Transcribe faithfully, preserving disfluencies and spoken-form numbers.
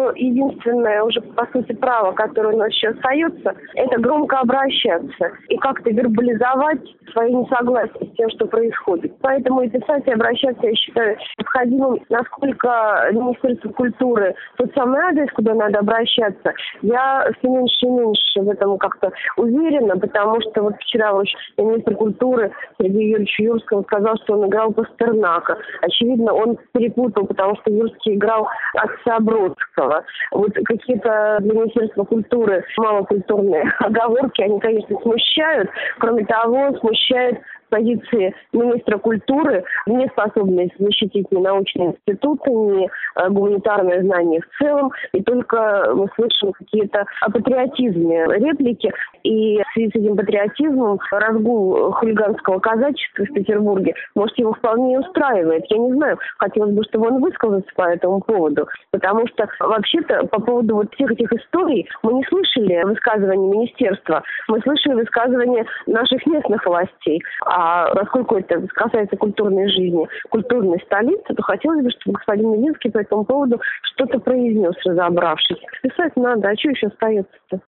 что единственное уже, по сути, право, которое у нас еще остается, это громко обращаться и как-то вербализовать свои несогласия с тем, что происходит. Поэтому и писать, и обращаться, я считаю, необходимым, насколько Министерство культуры тот самый адрес, куда надо обращаться. Я все меньше и меньше в этом как-то уверена, потому что вот вчера вот министр культуры Сергей Юрьевич Юрского сказал, что он играл Пастернака. Очевидно, он перепутал, потому что Юрский играл отца Бродского. Вот какие-то для Министерства культуры малокультурные оговорки, они, конечно, смущают. Кроме того, смущает позиции министра культуры, неспособность защитить ни научные институты, ни э, гуманитарные знания в целом. И только мы слышим какие-то о патриотизме реплики. И в связи с этим патриотизмом разгул хулиганского казачества в Петербурге, может, его вполне устраивает. Я не знаю, хотелось бы, чтобы он высказался по этому поводу. Потому что вообще-то по поводу вот всех этих историй мы не слышали высказывания министерства, мы слышали высказывания наших местных властей. А поскольку это касается культурной жизни, культурной столицы, то хотелось бы, чтобы господин Мединский по этому поводу что-то произнес, разобравшись. Писать надо, а что еще остается-то?